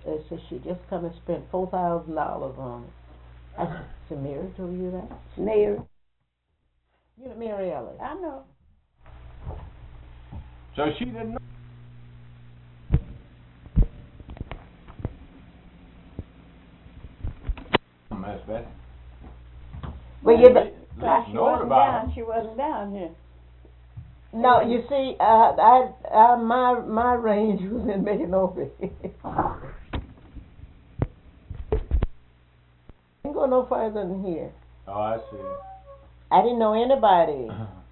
They said she just come and spent $4,000 on it. I said, Mary told you that? Mary. You know Mary Ellis. I know. So she didn't know. Miss Betty. But you She Know wasn't about down. She wasn't down here. no, you see, my range was in Micanopy. Didn't go no further than here. Oh, I see. I didn't know anybody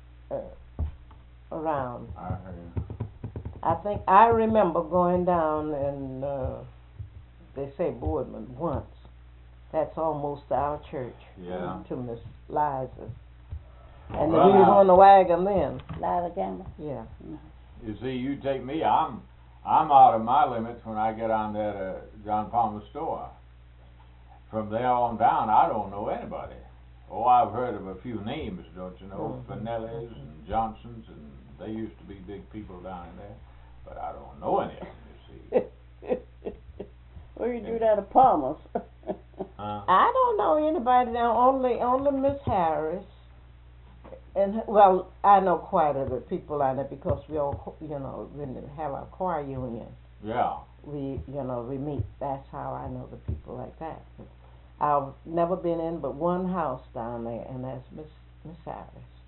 around. I heard. I think I remember going down and they say Boardman once. That's almost our church. Yeah. To Miss Liza's. And Well, we was on the wagon then. Lila Gamble. Yeah. You see, you take me. I'm out of my limits when I get on that John Palmer's store. From there on down, I don't know anybody. Oh, I've heard of a few names, don't you know? Finellis and Johnsons, and they used to be big people down in there. But I don't know any of them, you see. Well, you do that at Palmer's. I don't know anybody now. Only Miss Harris. And well, I know quite a bit people on it because we all, we have our choir union. Yeah. We meet. That's how I know the people like that. But I've never been in but one house down there, and that's Miss Harris.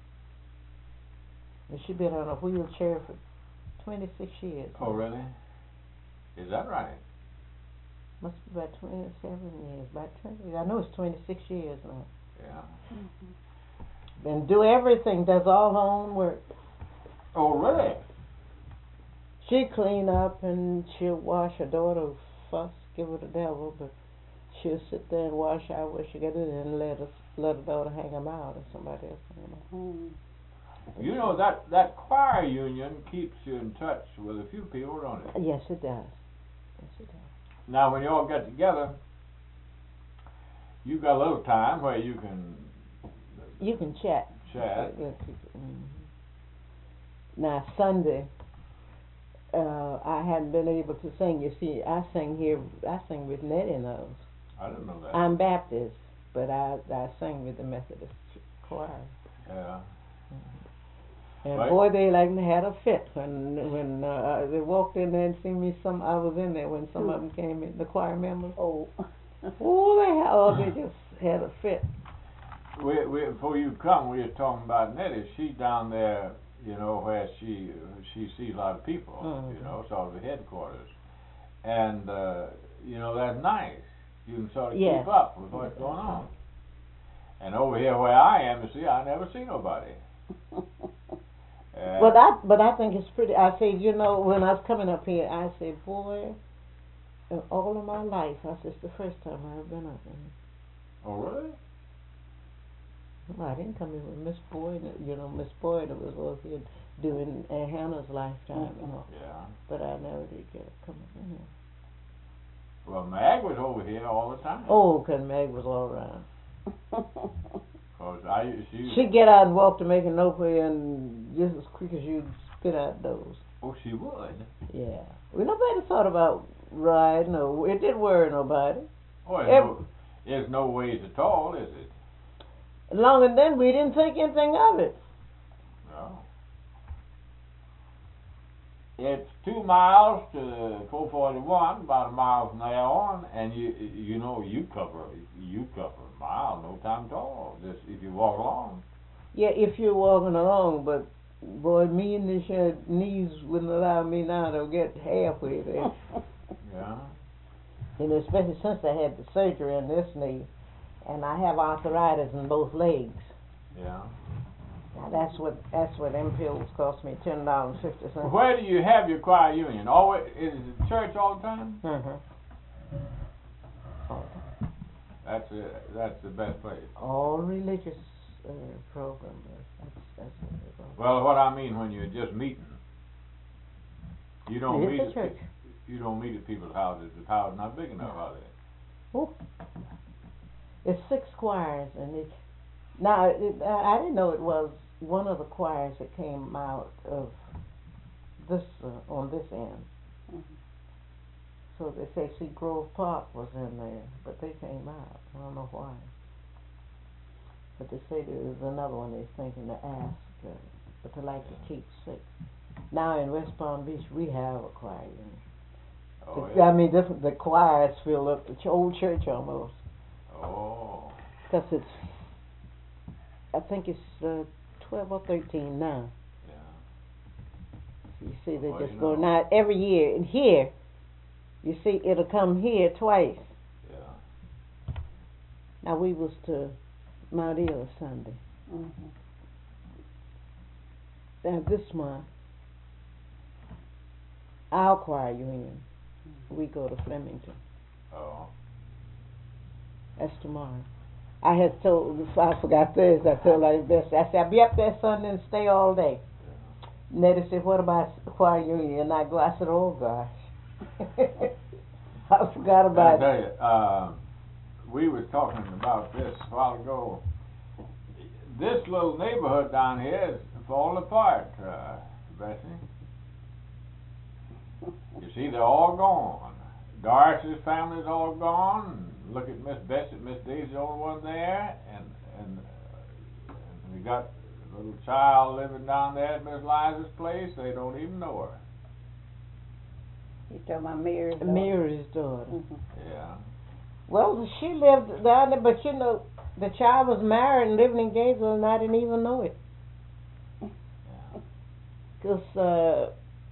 And she's been on a wheelchair for 26 years. Oh, really? Is that right? Must be about 27 years. About 20. I know it's 26 years now. Yeah. Mm-hmm. And do everything. Does all her own work. Oh, really? She clean up and she'll wash. Her daughter fuss, give her the devil, but she'll sit there and wash out what she got in and let her daughter hang them out or somebody else hang them out. Mm-hmm. You know that choir union keeps you in touch with a few people, don't it? Yes, it does. Yes, it does. Now, when you all get together, you've got a little time where you can chat. Chat. Mm-hmm. Now Sunday, I hadn't been able to sing. You see, I sing with Nettie knows. I didn't know that. I'm Baptist, but I sing with the Methodist choir. Yeah. And right. Boy, they like had a fit when they walked in there and seen me. I was in there when some of them came in, the choir members. Oh. They just had a fit. Before you come, we were talking about Nettie. She down there, where she sees a lot of people, sort of the headquarters. And, that's nice. You can sort of keep up with what's going on. And over here where I am, you see, I never see nobody. But I think it's pretty. I say, when I was coming up here, I said, boy, in all of my life, I said, it's the first time I've been up here. Oh, really? Well, I didn't come in with Miss Boyd. Miss Boyd was over here doing Hannah's lifetime, Yeah. But I never did get come in here. Well, Mag was over here all the time. Oh, 'cause Mag was all around. She'd get out and walk to Micanopy and just as quick as you'd spit out those. Oh, she would? Yeah. Well, nobody thought about riding, or it didn't worry nobody. Oh, there's no ways at all, is it? Long and then we didn't think anything of it. No. It's 2 miles to 441, about a mile from there on, and you cover a mile, no time at all. Just if you walk along. Yeah, if you're walking along, but boy, me and this knees wouldn't allow me now to get halfway there. Yeah. And especially since I had the surgery in this knee, and I have arthritis in both legs. Yeah. Now that's what them pills cost me, $10.50. Where do you have your choir union? Always is it church all the time? That's the best place. All religious programs. That's well, what I mean when you're just meeting, you don't meet at church. You don't meet at people's houses. The house is not big enough, are they? Oh, it's 6 choirs, and I didn't know it was one of the choirs that came out of this on this end. Mm-hmm. because they say see Grove Park was in there, but they came out. I don't know why. But they say there's another one they're thinking to ask, but they like to keep sick. Now in West Palm Beach we have a choir unit. Oh, I mean, the choirs fill up the old church almost. Oh. Because it's, I think it's 12 or 13 now. Yeah. You see, they Well, just you go know. now every year. And here, you see, it'll come here twice. Yeah. Now we was to Mount Ela Sunday. Mhm. Now this month, our choir union, we go to Flemington. Oh. That's tomorrow. I had told, I forgot this, I told like this, I said, I'll be up there Sunday and stay all day. Yeah. Nettie said, what about the choir union? And I go, I said, oh gosh. I forgot I about it. tell you, we was talking about this a while ago. This little neighborhood down here is falling apart, Bessie. You see, they're all gone. Darcy's family's all gone. Look at Miss Bessie, Miss Daisy's the only one there, and we got a little child living down there at Miss Liza's place. They don't even know her. You talking about Mary's daughter? Mary's daughter. Mhm. Yeah. Well, she lived down there, but you know, the child was married and living in Gainesville, and I didn't even know it. Yeah. Because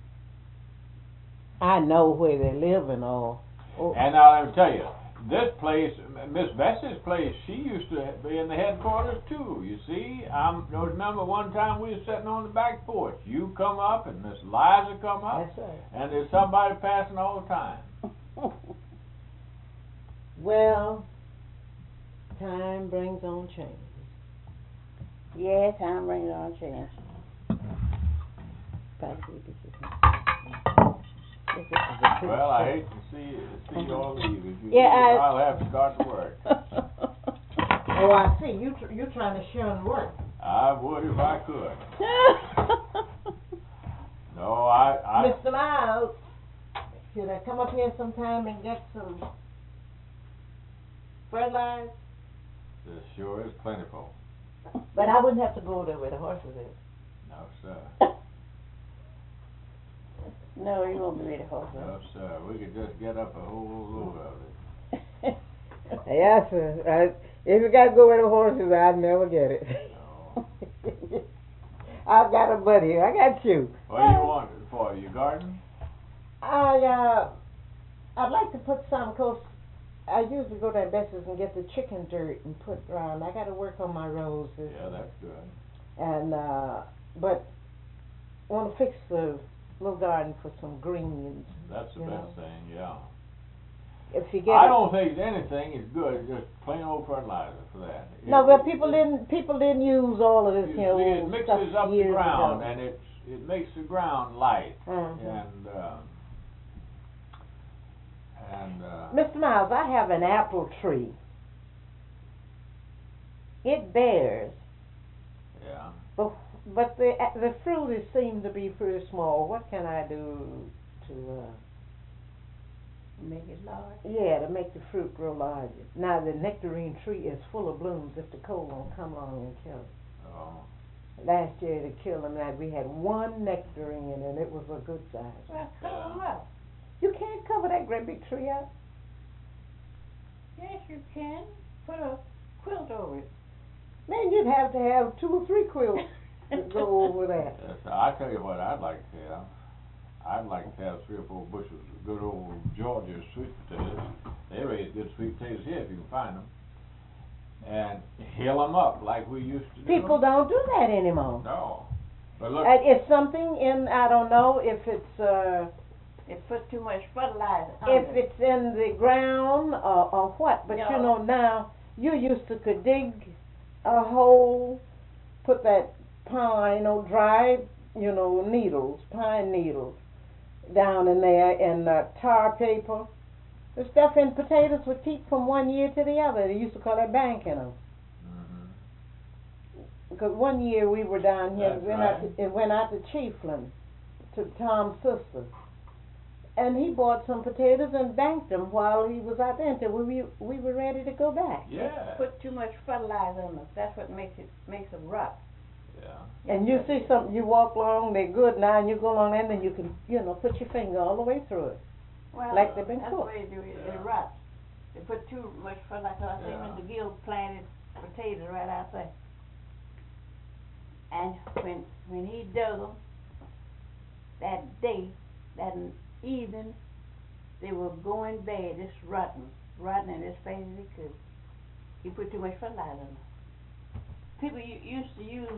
I know where they live and all. Oh, And now let me tell you, this place, Miss Bessie's place, she used to be in the headquarters too. You see, I remember one time we were sitting on the back porch. You come up and Miss Liza come up, that's right. and there's somebody passing all the time. Well, time brings on change. Yeah, time brings on change. Well, I hate to see you all leave. If you Yeah, leave, I'll have to start to work. Oh, I see. You trying to shun work. I would if I could. No, I Mr. Miles, should I come up here sometime and get some fertilizer? This sure is plentiful. But I wouldn't have to go there where the horses is. No, sir. No, you won't be ready for it. No, sir. We could just get up a whole load of it. Yes, sir. If you got to go where the horses, I'd never get it. No. I've got a buddy here. I got you. What do you want it for? Your garden? I'd like to put some, cause I usually go to Besse's and get the chicken dirt and put around. I got to work on my roses. Yeah, that's good. And but I want to fix the little garden for some greens. That's the You best know. thing, yeah. If you get I don't think anything is good, just plain old fertilizer for that. no, but people didn't use all of this, You you know, see, it stuff mixes up the years ground, ago. and it makes the ground light, Mhm. and Mr. Miles, I have an apple tree. It bears, yeah. but the fruit is seems to be pretty small. What can I do to Make it large. yeah, to make the fruit grow larger? Now the nectarine tree is full of blooms if the cold won't come along and kill it. Oh, Last year it killed them. Now we had one nectarine and it was a good size. Well, cover them up. You can't cover that great big tree up. Yes, you can. Put a quilt over it. Man, you'd have to have 2 or 3 quilts to go over that. yes, I tell you what, I'd like to have. I'd like to have 3 or 4 bushels of good old Georgia sweet potatoes. They raise good sweet potatoes here if you can find them, and hill them up like we used to do. People don't do that anymore. No, but look. It's something in, I don't know if it's They put too much fertilizer on if it. it's in the ground or what, but you No. know now you used to could dig a hole, put that pine, dried, needles, pine needles down in there in tar paper. The stuff in potatoes would keep from one year to the other. They used to call it banking them. Mhm. Because one year we were down here, That's it went out to Chiefland, to Tom's sister, and he bought some potatoes and banked them while he was out there until we were ready to go back. Yeah. Put too much fertilizer in them. That's what makes them rot. Yeah. And you see some, you walk along, they're good now, and you go along there, and then you can, put your finger all the way through it. Well, Like they've been that's cooked. the way they do it. Yeah. They rot. They put too much fertilizer. I see Yeah. Mr. Gill planted potatoes right out there. And when he dug them, that day, that evening, they were going bad, just rotten as fast as they could. He put too much fertilizer in them. People used to use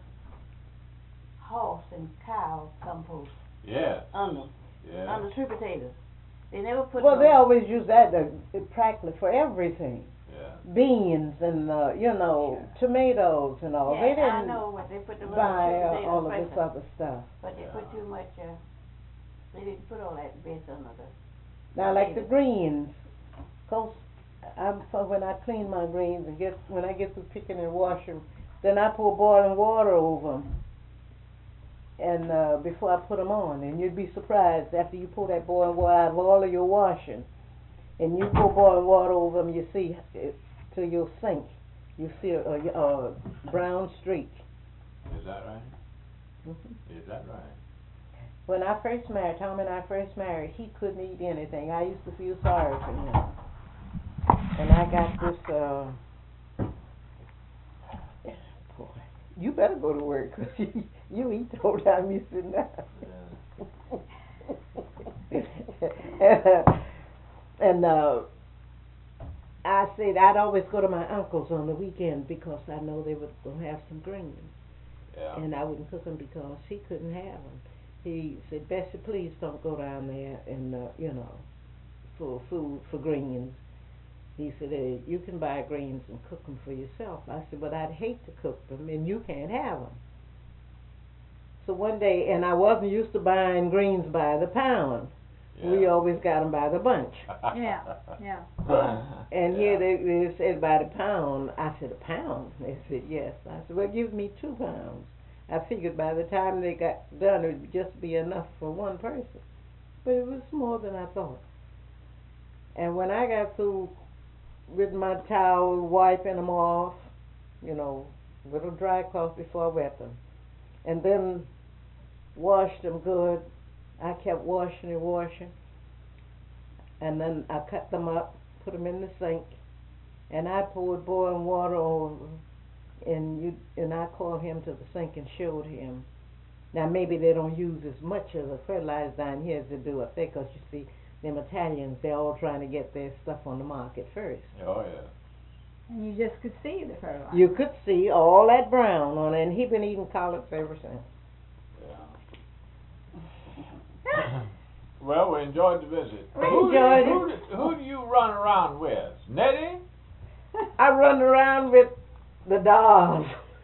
horse and cow compost Yes. on them, Yeah. on the sweet potatoes. They never put Well, no, they always use that practically for everything. Yeah. Beans and, tomatoes and all. yeah, They didn't I know what they put the buy sweet potatoes all of first, this other stuff. but they put too much. They didn't put all that bits under the. Now, like the potatoes. greens, cause when I clean my greens and when I get through picking and washing, then I pour boiling water over them. And before I put them on, and you'd be surprised after you pour that boiling water out of all of your washing, and you pour boiling water over them, you see to your sink, you see a brown streak. Is that right? Mm-hmm. Is that right? When I first married, Tom and I first married, he couldn't eat anything. I used to feel sorry for him. And I got this, boy, you better go to work, 'cause you eat the whole time you sitting down. and I said I'd always go to my uncle's on the weekend because I know they would have some greens. Yeah. And I wouldn't cook them because he couldn't have them. He said, Bessie, please don't go down there and, for food, for greens. He said, you can buy greens and cook them for yourself. I said, but I'd hate to cook them, and you can't have them. So one day, and I wasn't used to buying greens by the pound. Yeah. We always got them by the bunch. Yeah. And Yeah. here they said by the pound. I said, a pound? They said, yes. I said, well, give me 2 pounds. I figured by the time they got done, it would just be enough for one person. But it was more than I thought. And when I got through with my towel, wiping them off, with a dry cloth before I wet them, and then washed them good, I kept washing and washing. And then I cut them up, put them in the sink, and I poured boiling water over them. And I called him to the sink and showed him. Now maybe they don't use as much of the fertilizer down here as they do up there, because you see, them Italians, they're all trying to get their stuff on the market first. Oh, yeah. And you just could see the fertilizer. You could see all that brown on it, and he's been eating collards ever since. Yeah. Well, we enjoyed the visit. We enjoyed it. Who do you run around with? Nettie? I run around with the dolls.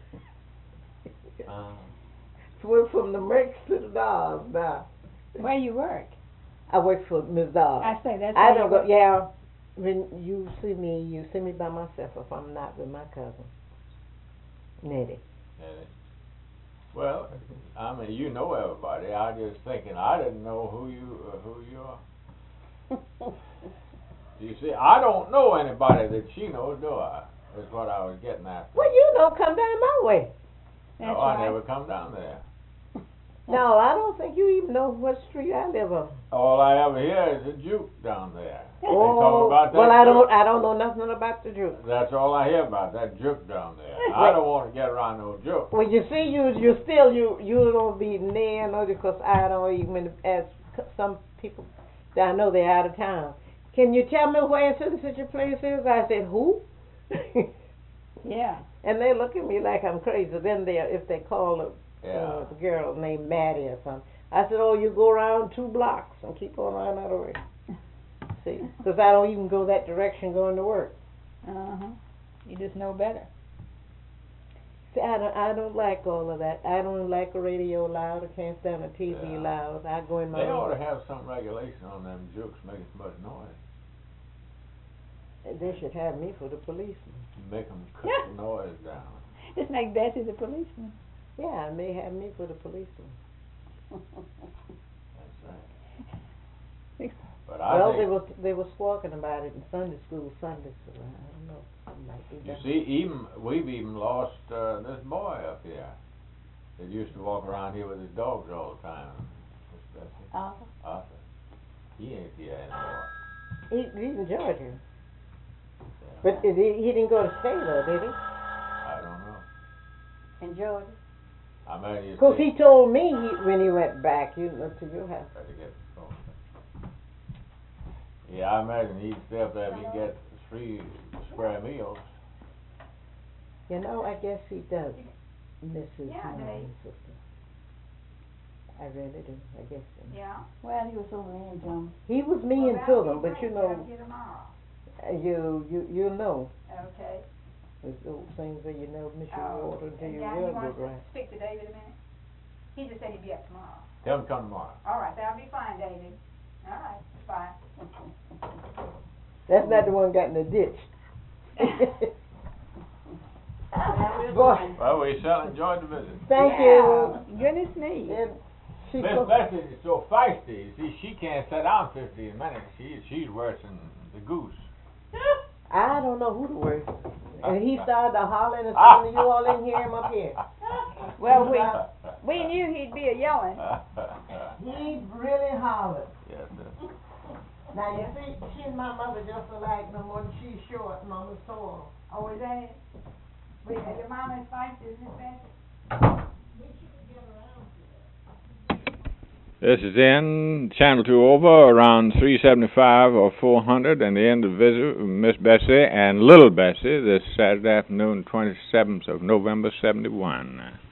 We're from the Mercs to the dolls now. Where you work? I work for Ms. Doll. I say that's. I where don't you go. work. Yeah, when you see me by myself if I'm not with my cousin, Nettie. Nettie. Well, I mean, you know everybody. I just thinking I didn't know who you are. You see, I don't know anybody that she knows, do I? Is what I was getting at. Well, come down my way. That's No, I right. never come down there. No, I don't think you even know what street I live on. All I ever hear is a juke down there. They Oh, talk about that well, juke. I don't know nothing about the juke. That's all I hear about, that juke down there. I don't want to get around no juke. Well, you see, you don't be near no, because I don't even, as some people that I know they're out of town. Can you tell me where such a place is? I said, who? Yeah. And they look at me like I'm crazy. Then if they call Yeah. the girl named Maddie or something, I said, oh, you go around 2 blocks and keep on around that way. See, because I don't even go that direction going to work. You just know better. See, I don't like all of that. I don't like a radio loud. I can't stand a TV Yeah. loud. I go in my They room. ought to have some regulation on them jukes making so much noise. They should have me for the policeman. Make them cut the noise down. It's like Bessie the policeman. Yeah, and they have me for the policeman. That's right. But I Well, think, they was squawking about it in Sunday school Sundays, so I don't know. It might be you done. see, we've even lost this boy up here that used to walk around here with his dogs all the time. Miss Bessie. Arthur. He ain't here anymore. He's in Georgia. Yeah. But he didn't go to state though, did he? I don't know. In Georgia. I mean, you Because see, he told me when he went back, to your house. better get the phone. Yeah, I imagine he'd stay up there if he can get 3 square meals. You know, I guess he does miss his Yeah, mother Dave. and sister. I really do. I guess so. Yeah. Well, he was over in June. He was mean to them, but you know, Here tomorrow. you know, Okay. there's those things that you never miss your Oh, water until and your Daddy well wants goes to right. speak to David a minute. He just said he'd be up tomorrow. Tell him to come tomorrow. All right, that'll be fine, David. All right, bye. That's not the one got in the ditch. Boy, Well, we certainly enjoyed the visit. thank Yeah. you. Goodness me. And she Miss so- Bessie is so feisty. See, she can't sit down 15 minutes. She's worse than the goose. I don't know who the worst. And he started hollering as soon as you all didn't hear him up here. Well, we knew he'd be a yelling. He really hollered. Yes, sir. Now you see, she and my mother just alike. No more than she's short, Mama's tall. Oh, is that it? Wait, your mama is feisty, isn't it, Bessie? This is in Channel 2 over around 375 or 400, and the end of the visit with Miss Bessie and Little Bessie this Saturday afternoon, 27th of November, 71.